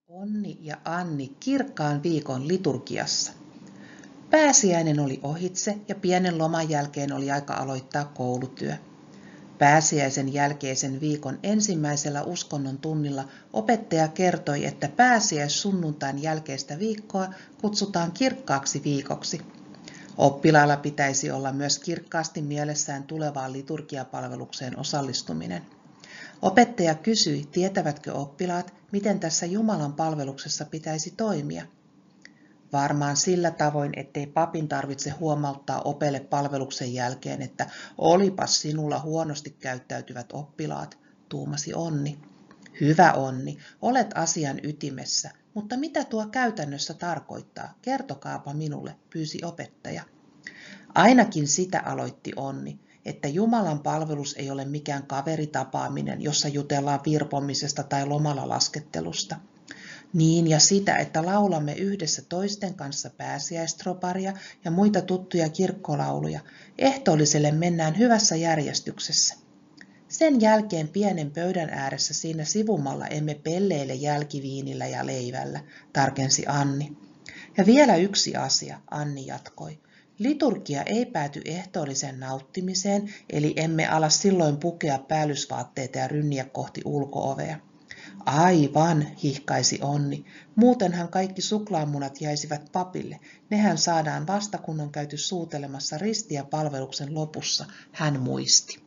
Onni ja Anni kirkkaan viikon liturgiassa. Pääsiäinen oli ohitse ja pienen loman jälkeen oli aika aloittaa koulutyö. Pääsiäisen jälkeisen viikon ensimmäisellä uskonnon tunnilla opettaja kertoi, että pääsiäissunnuntain jälkeistä viikkoa kutsutaan kirkkaaksi viikoksi. Oppilailla pitäisi olla myös kirkkaasti mielessään tulevaan liturgiapalvelukseen osallistuminen. Opettaja kysyi, tietävätkö oppilaat, miten tässä Jumalan palveluksessa pitäisi toimia. Varmaan sillä tavoin, ettei papin tarvitse huomauttaa opelle palveluksen jälkeen, että olipas sinulla huonosti käyttäytyvät oppilaat, tuumasi Onni. Hyvä Onni, olet asian ytimessä, mutta mitä tuo käytännössä tarkoittaa? Kertokaapa minulle, pyysi opettaja. Ainakin sitä aloitti Onni, että Jumalan palvelus ei ole mikään kaveritapaaminen, jossa jutellaan virpomisesta tai lomalla laskettelusta. Niin ja sitä, että laulamme yhdessä toisten kanssa pääsiäistroparia ja muita tuttuja kirkkolauluja. Ehtoolliselle mennään hyvässä järjestyksessä. Sen jälkeen pienen pöydän ääressä siinä sivumalla emme pelleile jälkiviinillä ja leivällä, tarkensi Anni. Ja vielä yksi asia, Anni jatkoi. Liturgia ei pääty ehtoollisen nauttimiseen, eli emme ala silloin pukea päällysvaatteita ja rynniä kohti ulko-ovea. Aivan, hihkaisi Onni. Muutenhan kaikki suklaamunat jäisivät papille. Nehän saadaan vasta kun on käyty suutelemassa ristiä palveluksen lopussa, hän muisti.